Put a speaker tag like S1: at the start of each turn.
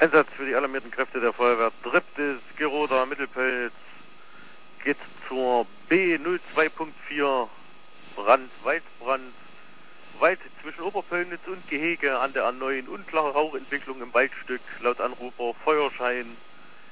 S1: Einsatz für die alarmierten Kräfte der Feuerwehr Treptis, Geroda, Mittelpelz. Geht zur B02.4 Brand, Waldbrand. Wald zwischen Oberpöllnitz und Gehege an der A9. Unklare Rauchentwicklung im Waldstück. Laut Anrufer Feuerschein